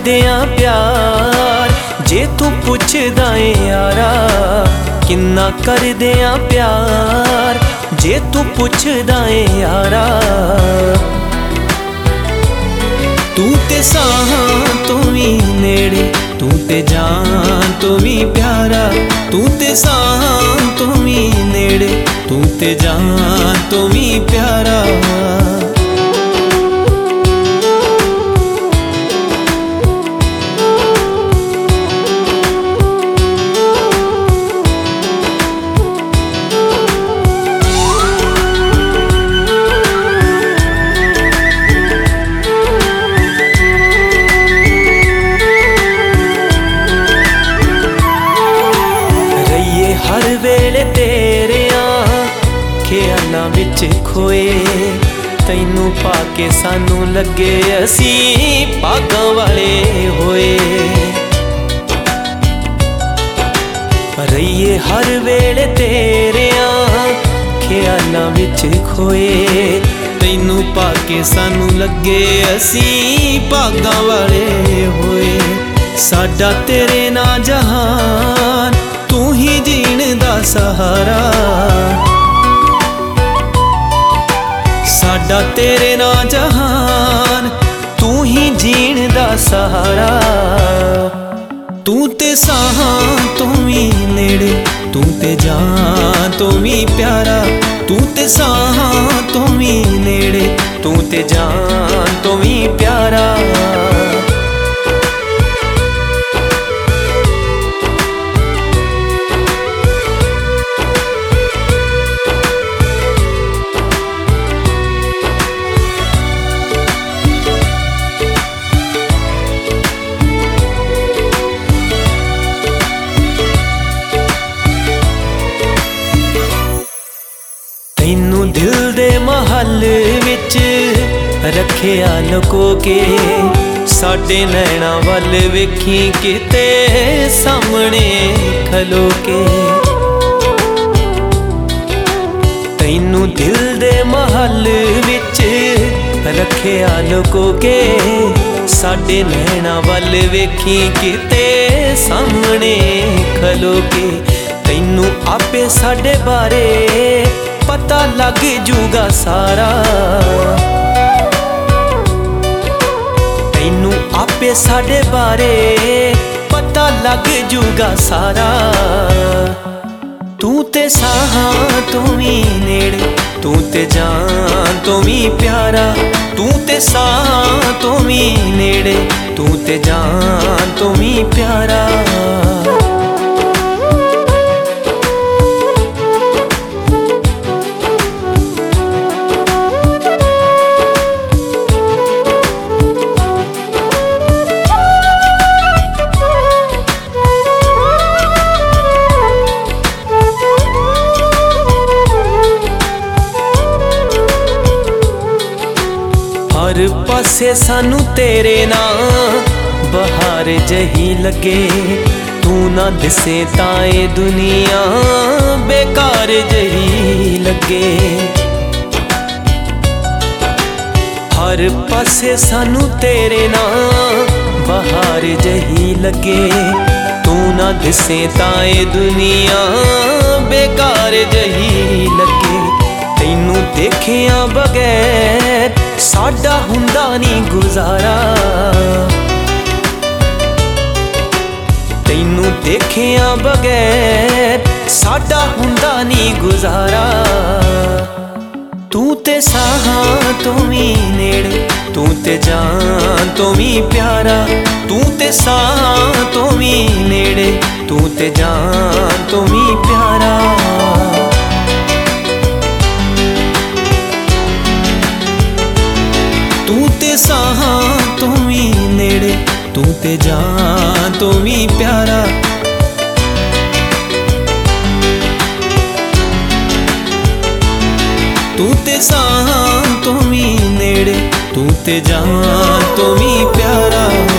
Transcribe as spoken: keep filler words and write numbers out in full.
करदियां प्यार, जे तू पुछदा ए यारा किन्ना करदियां प्यार, जे तू पुछदा ए यारा। तू ते साहां तो भी नेड़े, तू ते जान तो भी प्यारा, तू ते साहां तो भी नेड़े, तू ते जान तो भी प्यारा। हर वेले तेरियां ख्यालां विच खोए, तैनू पाके सानू लगे असी भागां वाले होए। रहिए हर वेले तेरियां ख्यालां विच खोए, तैनू पाके सानू लगे असी भागां वाले होए। साडा तेरे ना जहान, तू ही जीण दा सहारा, साडा तेरे ना जहान, तू ही जीण दा सहारा। तू ते साहां तो भी नेड़े, तू ते जान तो भी प्यारा, तू ते साहां तो भी नेड़े, तू ते जान तो भी प्यारा। तैनू दिल दे महल विच रखिया लुको के, साडे नैना वल वेखी किते सामने खलो के। तैनू दिल दे महल विच रखिया लुको के, साडे नैना वल वेखी किते सामने खलो के। तैनू आपे साडे बारे पता लग जूगा सारा, तैनू आपे साडे बारे पता लग जूगा सारा। तू ते साहां तो भी नेड़े, तू ते जान तो भी प्यारा, तू ते साहां तो भी नेड़े, तू ते जान तो भी प्यारा। हर पासे सानू तेरे ना बहार जही लगे, तू ना दिसे ताए दुनिया बेकार जही लगे। हर पासे सानू तेरे ना बहार जही लगे, तू ना दिसे ताए दुनिया बेकार जही लगे। तैनू देखिया बगैर साडा हुंदा नी गुजारा, तैनू देखिया बगैर साडा हुंदा नी गुजारा। तू ते साहां तो भी नेड़े, तू ते जान तो भी प्यारा, तू ते साहां तो भी नेड़े, तू ते जान तो भी प्यारा। तू ते साहां तो भी नेड़े, तू ते जान तो भी प्यारा। तू ते साहां तो भी नेड़े, तू ते जान तो भी प्यारा।